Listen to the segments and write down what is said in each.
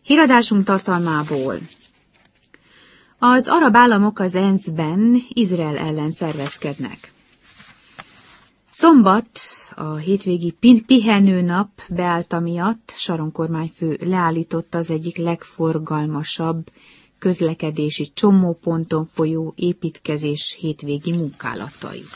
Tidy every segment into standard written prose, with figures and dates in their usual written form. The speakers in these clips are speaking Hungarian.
Híradásunk tartalmából. Az arab államok az ENSZ-ben Izrael ellen szervezkednek. Szombat, a hétvégi pihenőnap beállta miatt Sharon kormányfő leállította az egyik legforgalmasabb közlekedési csomóponton folyó építkezés hétvégi munkálatait.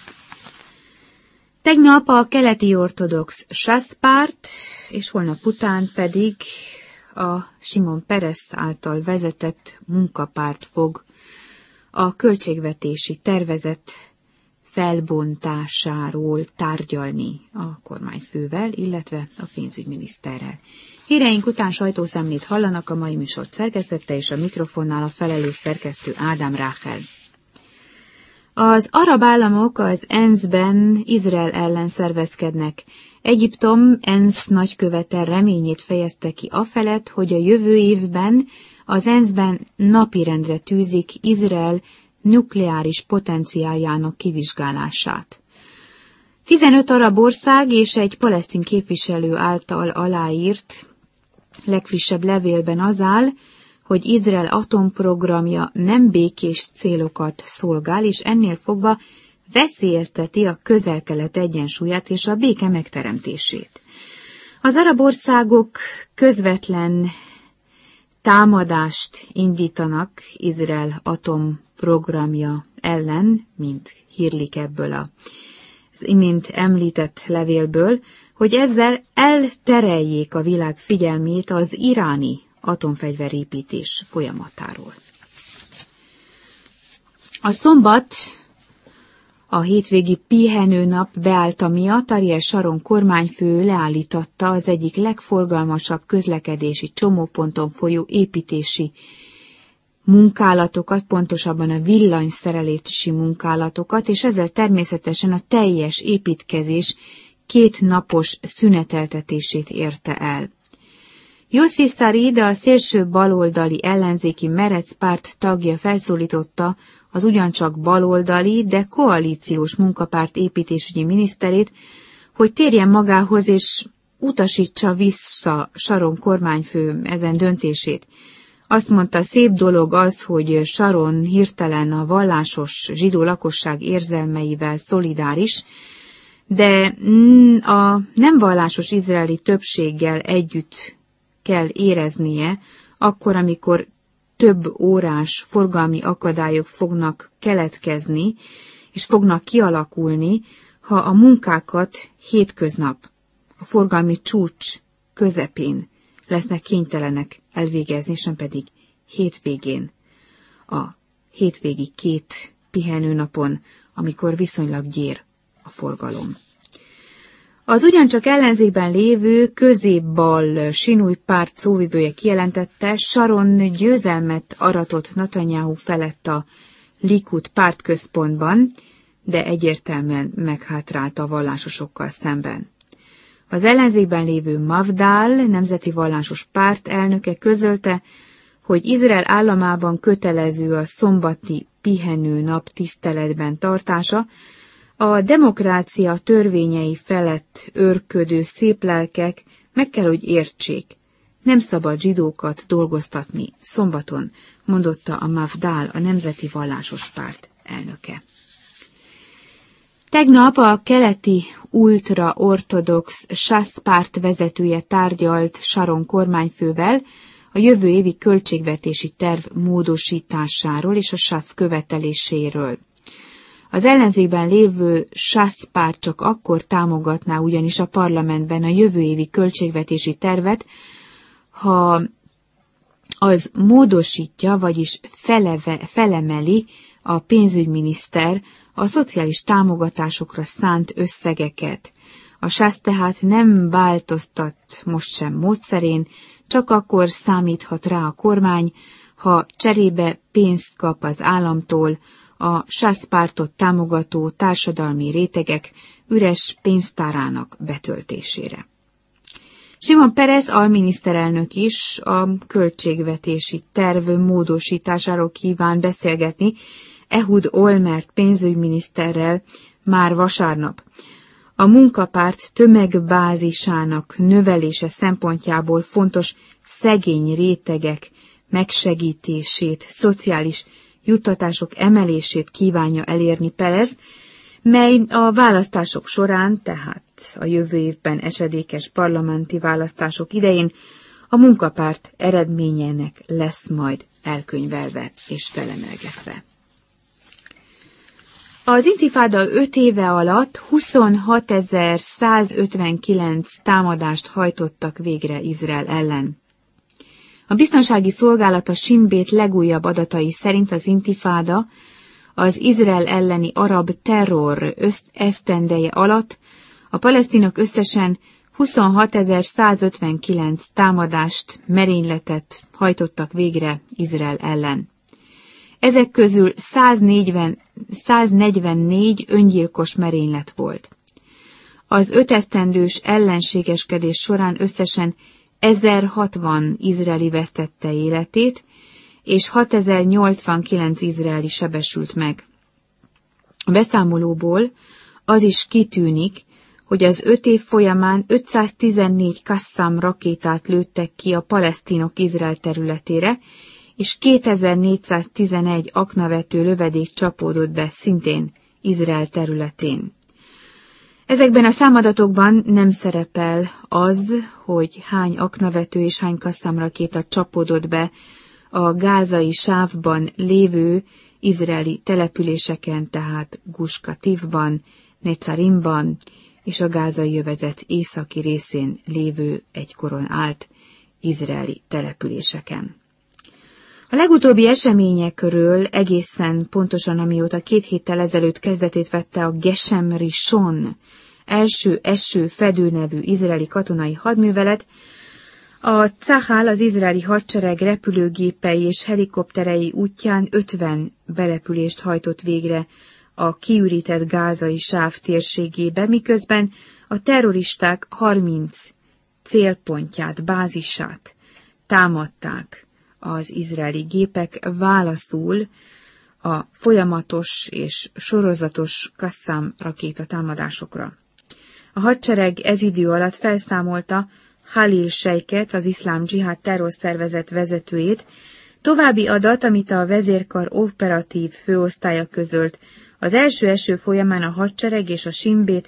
Tegnap a keleti ortodox Shas párt, és holnap után pedig a Simon Peres által vezetett munkapárt fog a költségvetési tervezet felbontásáról tárgyalni a kormányfővel, illetve a pénzügyminiszterrel. Híreink után sajtószemlét hallanak, a mai műsort szerkesztette, és a mikrofonnál a felelős szerkesztő Ádám Ráfel. Az arab államok az ENSZ-ben Izrael ellen szervezkednek. Egyiptom ENSZ nagykövete reményét fejezte ki afelett, hogy a jövő évben az ENSZ-ben napirendre tűzik Izrael nukleáris potenciáljának kivizsgálását. 15 arab ország és egy palesztin képviselő által aláírt legfrissebb levélben az áll, hogy Izrael atomprogramja nem békés célokat szolgál, és ennél fogva veszélyezteti a Közel-Kelet egyensúlyát és a béke megteremtését. Az arab országok közvetlen támadást indítanak Izrael atomprogramja ellen, mint hírlik ebből az imént említett levélből, hogy ezzel eltereljék a világ figyelmét az iráni atomfegyverépítés folyamatáról. A szombat, a hétvégi pihenőnap beállta miatt Ariel Sharon kormányfő leállította az egyik legforgalmasabb közlekedési csomóponton folyó építési munkálatokat, pontosabban a villanyszerelési munkálatokat, és ezzel természetesen a teljes építkezés 2 napos szüneteltetését érte el. Yossi Sarid, a szélső baloldali ellenzéki Meretz párt tagja felszólította az ugyancsak baloldali, de koalíciós munkapárt építésügyi miniszterét, hogy térjen magához és utasítsa vissza Sharon kormányfő ezen döntését. Azt mondta, szép dolog az, hogy Sharon hirtelen a vallásos zsidó lakosság érzelmeivel szolidáris, de a nem vallásos izraeli többséggel együtt kell éreznie, akkor, amikor több órás forgalmi akadályok fognak keletkezni, és fognak kialakulni, ha a munkákat hétköznap, a forgalmi csúcs közepén lesznek kénytelenek elvégezni, sem pedig hétvégén, a hétvégi 2 pihenőnapon, amikor viszonylag gyér a forgalom. Az ugyancsak ellenzékben lévő középbal Sinúj párt szóvivője kijelentette, Sharon győzelmet aratott Netanyahu felett a Likud pártközpontban, de egyértelműen meghátrálta a vallásosokkal szemben. Az ellenzékben lévő Mafdal, nemzeti vallásos párt elnöke közölte, hogy Izrael államában kötelező a szombati pihenőnap tiszteletben tartása, a demokrácia törvényei felett őrködő széplelkek meg kell, hogy értsék. Nem szabad zsidókat dolgoztatni szombaton, mondotta a Mafdal, a nemzeti vallásos párt elnöke. Tegnap a keleti ultraortodox Shas párt vezetője tárgyalt Sharon kormányfővel a jövő évi költségvetési terv módosításáról és a Shas követeléséről. Az ellenzékben lévő Shas párt csak akkor támogatná ugyanis a parlamentben a jövő évi költségvetési tervet, ha az módosítja, vagyis felemeli a pénzügyminiszter a szociális támogatásokra szánt összegeket. A Shas tehát nem változtat most sem módszerén, csak akkor számíthat rá a kormány, ha cserébe pénzt kap az államtól, a Shas pártot támogató társadalmi rétegek üres pénztárának betöltésére. Simon Peres alminiszterelnök is a költségvetési terv módosításáról kíván beszélgetni Ehud Olmert pénzügyminiszterrel már vasárnap. A munkapárt tömegbázisának növelése szempontjából fontos szegény rétegek megsegítését, szociális juttatások emelését kívánja elérni Perez, mely a választások során, tehát a jövő évben esedékes parlamenti választások idején a munkapárt eredményének lesz majd elkönyvelve és felemelgetve. Az intifáda 5 éve alatt 26.159 támadást hajtottak végre Izrael ellen. A biztonsági szolgálat a Shin Bet legújabb adatai szerint az intifáda az Izrael elleni arab terror esztendeje alatt a palesztinok összesen 26.159 támadást, merényletet hajtottak végre Izrael ellen. Ezek közül 144 öngyilkos merénylet volt. Az 5 esztendős ellenségeskedés során összesen 1060 izraeli vesztette életét, és 6089 izraeli sebesült meg. A beszámolóból az is kitűnik, hogy az 5 év folyamán 514 Qassam rakétát lőttek ki a palesztinok Izrael területére, és 2411 aknavető lövedék csapódott be szintén Izrael területén. Ezekben a számadatokban nem szerepel az, hogy hány aknavető és hány Qassam rakéta csapódott be a gázai sávban lévő izraeli településeken, tehát Gush Katifban, Netzarimban és a gázai övezet északi részén lévő egykoron állt izraeli településeken. A legutóbbi eseményekről egészen pontosan, amióta 2 héttel ezelőtt kezdetét vette a Geshem Rishon első eső fedő nevű izraeli katonai hadművelet, a Tzahal, az izraeli hadsereg repülőgépei és helikopterei útján 50 belepülést hajtott végre a kiürített gázai sáv térségébe, miközben a terroristák 30 célpontját, bázisát támadták az izraeli gépek válaszul a folyamatos és sorozatos Qassam rakéta támadásokra. A hadsereg ez idő alatt felszámolta Halil Seiket, az iszlám dzsihád terrorszervezet vezetőjét. További adat, amit a vezérkar operatív főosztálya közölt, az első eső folyamán a hadsereg és a Shin Bet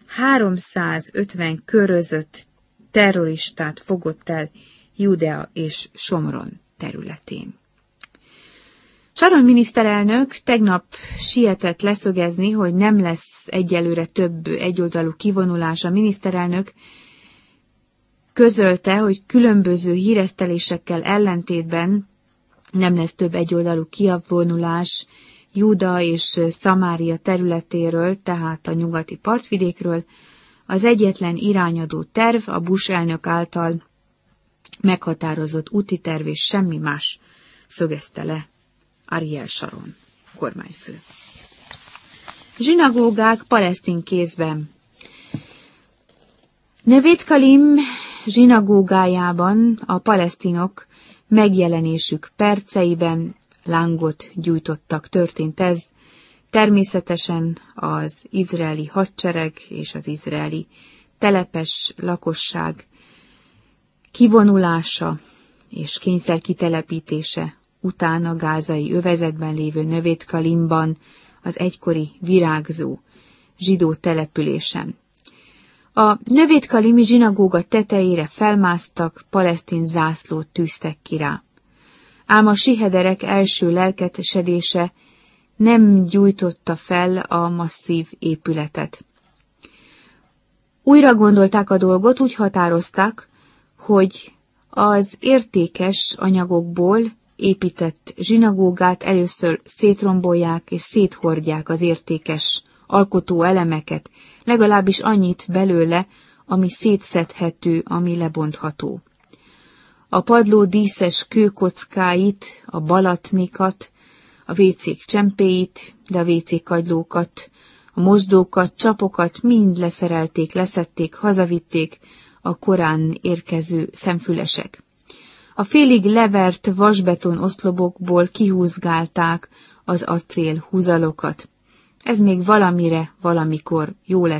350 körözött terroristát fogott el Judea és Somron területén. Sharon miniszterelnök tegnap sietett leszögezni, hogy nem lesz egyelőre több egyoldalú kivonulás. A miniszterelnök közölte, hogy különböző híresztelésekkel ellentétben nem lesz több egyoldalú kivonulás Júda és Szamária területéről, tehát a nyugati partvidékről. Az egyetlen irányadó terv a Bush elnök által meghatározott úti terv, és semmi más, szögezte le Ariel Sharon, kormányfő. Zsinagógák palesztin kézben. Neve Dkalim zsinagógájában a palesztinok megjelenésük perceiben lángot gyújtottak. Történt ez természetesen az izraeli hadsereg és az izraeli telepes lakosság kivonulása és kényszerkitelepítése után a gázai övezetben lévő Neve Dkalimban, az egykori virágzó zsidó településen. A Neve Dkalimi zsinagóga tetejére felmásztak, palesztin zászlót tűztek ki rá. Ám a sihederek első lelkesedése nem gyújtotta fel a masszív épületet. Újra gondolták a dolgot, úgy határozták, hogy az értékes anyagokból épített zsinagógát először szétrombolják és széthordják az értékes alkotó elemeket, legalábbis annyit belőle, ami szétszedhető, ami lebontható. A padló díszes kőkockáit, a balatnikat, a vécék csempéit, de a vécék kagylókat, a mosdókat, csapokat mind leszerelték, leszedték, hazavitték a korán érkező szemfülesek. A félig levert vasbeton oszlopokból kihúzgálták az acél húzalokat. Ez még valamire, valamikor jó lesz,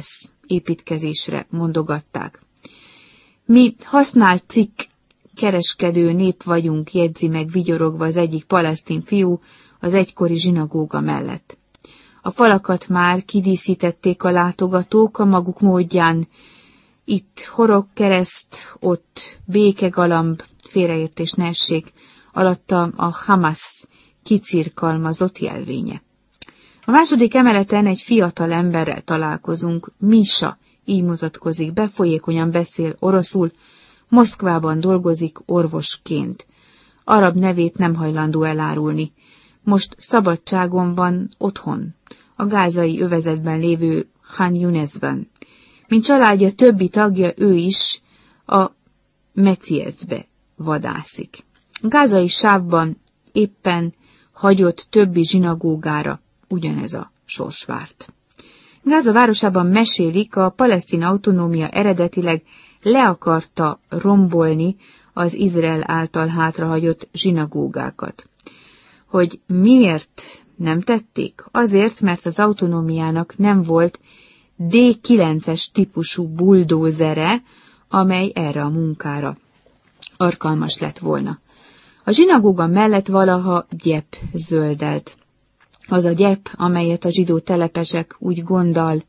építkezésre mondogatták. Mi használt cikk kereskedő nép vagyunk, jegyzi meg vigyorogva az egyik palesztin fiú az egykori zsinagóga mellett. A falakat már kidíszítették a látogatók a maguk módján. Itt horogkereszt, ott békegalamb, félreértés ne essék, alatta a Hamas kicirkalmazott jelvénye. A második emeleten egy fiatal emberrel találkozunk, Misha, így mutatkozik be, folyékonyan beszél oroszul, Moszkvában dolgozik orvosként. Arab nevét nem hajlandó elárulni. Most szabadságon van otthon, a gázai övezetben lévő Khan Yunisban. Mint családja többi tagja, ő is a Mecieszbe vadászik. A gázai sávban éppen hagyott többi zsinagógára ugyanez a sors várt. Gáza városában mesélik, a palesztin autonómia eredetileg le akarta rombolni az Izrael által hátrahagyott zsinagógákat. Hogy miért nem tették? Azért, mert az autonómiának nem volt D9-es típusú buldózere, amely erre a munkára alkalmas lett volna. A zsinagóga mellett valaha gyep zöldelt. Az a gyep, amelyet a zsidó telepesek úgy gonddal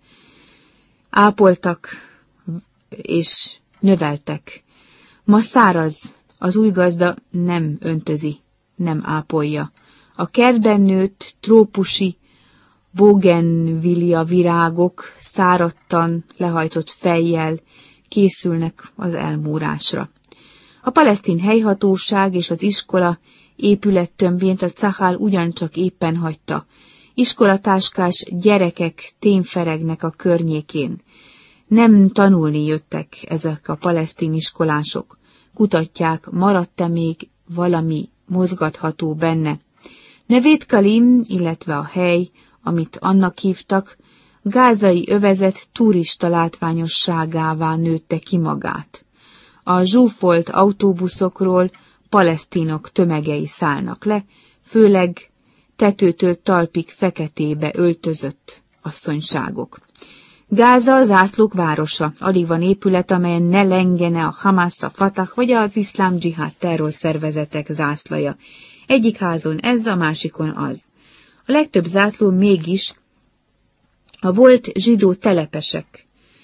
ápoltak és növeltek. Ma száraz, az új gazda nem öntözi, nem ápolja. A kertben nőtt trópusi bougainvillea virágok száradtan, lehajtott fejjel készülnek az elmúrásra. A palesztin helyhatóság és az iskola épülettömbjét a Cahal ugyancsak éppen hagyta. Iskolatáskás gyerekek témferegnek a környékén. Nem tanulni jöttek ezek a palesztin iskolások. Kutatják, maradt-e még valami mozgatható benne. Nevét Kalim, illetve a hely, amit annak hívtak, gázai övezet turista látványosságává nőtte ki magát. A zsúfolt autóbuszokról palesztinok tömegei szállnak le, főleg tetőtől talpig feketébe öltözött asszonyságok. Gáza a zászlók városa, alig van épület, amelyen ne lengene a Hamas, a Fatah vagy az iszlám dzsihád terrorszervezetek zászlaja. Egyik házon ez, a másikon az. A legtöbb zászló mégis a volt zsidó telepesek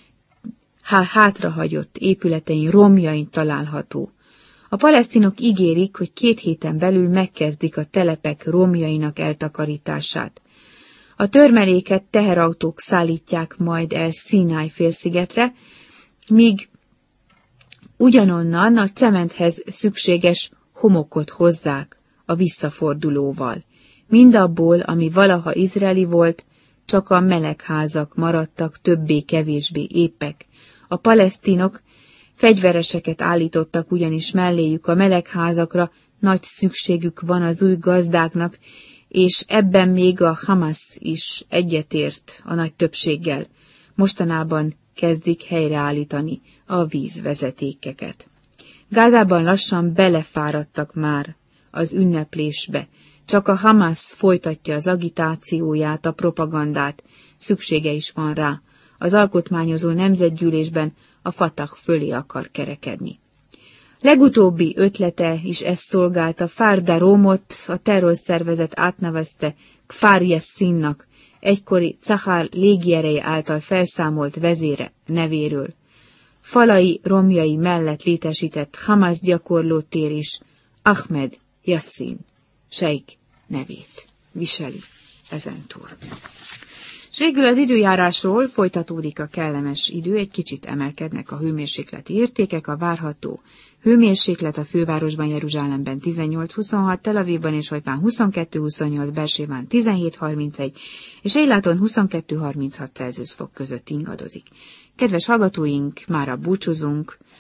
hátrahagyott épületein, romjain található. A palesztinok ígérik, hogy 2 héten belül megkezdik a telepek romjainak eltakarítását. A törmeléket teherautók szállítják majd el Színáj félszigetre, míg ugyanonnan a cementhez szükséges homokot hozzák a visszafordulóval. Mindabból, ami valaha izraeli volt, csak a melegházak maradtak többé-kevésbé épek. A palesztinok fegyvereseket állítottak ugyanis melléjük a melegházakra, nagy szükségük van az új gazdáknak, és ebben még a Hamas is egyetért a nagy többséggel. Mostanában kezdik helyreállítani a vízvezetékeket. Gázában lassan belefáradtak már az ünneplésbe, csak a Hamas folytatja az agitációját, a propagandát, szüksége is van rá. Az alkotmányozó nemzetgyűlésben a Fatah fölé akar kerekedni. Legutóbbi ötlete is ezt szolgálta, Farda Rómot a terrorszervezet átnevezte Kfar Yassinnak, egykori Cahal légiereje által felszámolt vezére nevéről. Falai romjai mellett létesített Hamas gyakorlótér is Ahmed Yassin Sheikh nevét viseli ezentúl. És végül az időjárásról folytatódik a kellemes idő, egy kicsit emelkednek a hőmérsékleti értékek, a várható hőmérséklet a fővárosban, Jeruzsálemben 18-26, Tel Avivban és Hajfán 22-28, Beersébán 17-31, és Eiláton 22-36 Celsius fok között ingadozik. Kedves hallgatóink, mára búcsúzunk,